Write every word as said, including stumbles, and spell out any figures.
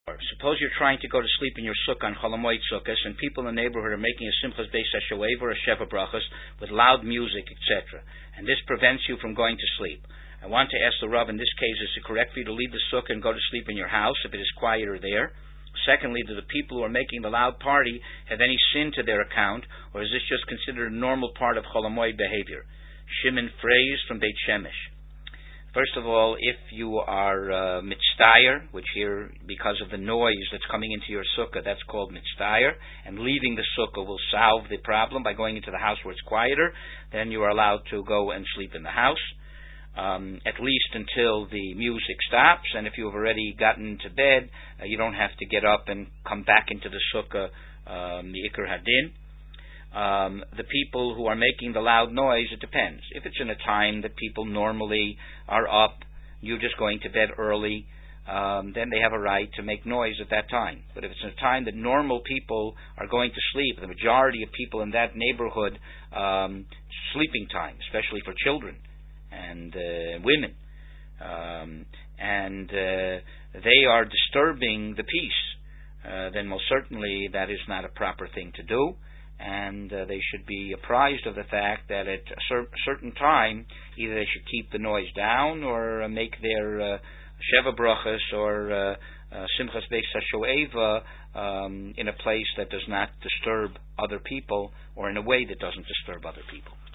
Suppose you're trying to go to sleep in your sukkah on Chol Hamoed Sukkos, and people in the neighborhood are making a Simchas Beis HaShoeva or a Sheva Brachos with loud music, et cetera, and this prevents you from going to sleep. I want to ask the Rav, in this case, is it correct for you to leave the sukkah and go to sleep in your house if it is quieter there? Secondly, do the people who are making the loud party have any sin to their account, or is this just considered a normal part of Chol Hamoed behavior? Shimon Freys from Beit Shemesh. First of all, if you are uh, mitztayer, which here, because of the noise that's coming into your sukkah, that's called mitztayer, and leaving the sukkah will solve the problem by going into the house where it's quieter, then you are allowed to go and sleep in the house, um, at least until the music stops, and if you have already gotten to bed, uh, you don't have to get up and come back into the sukkah, um, the Iker Hadin. Um, the people who are making the loud noise, it depends. If it's in a time that people normally are up, you're just going to bed early, um, then they have a right to make noise at that time. But if it's in a time that normal people are going to sleep, the majority of people in that neighborhood, um, sleeping time, especially for children and uh, women, um, and uh, they are disturbing the peace, uh, then most certainly that is not a proper thing to do. And uh, they should be apprised of the fact that at a cer- certain time, either they should keep the noise down or uh, make their uh, Sheva Brachos or uh, uh, Simchas Beis HaShoeva um, in a place that does not disturb other people or in a way that doesn't disturb other people.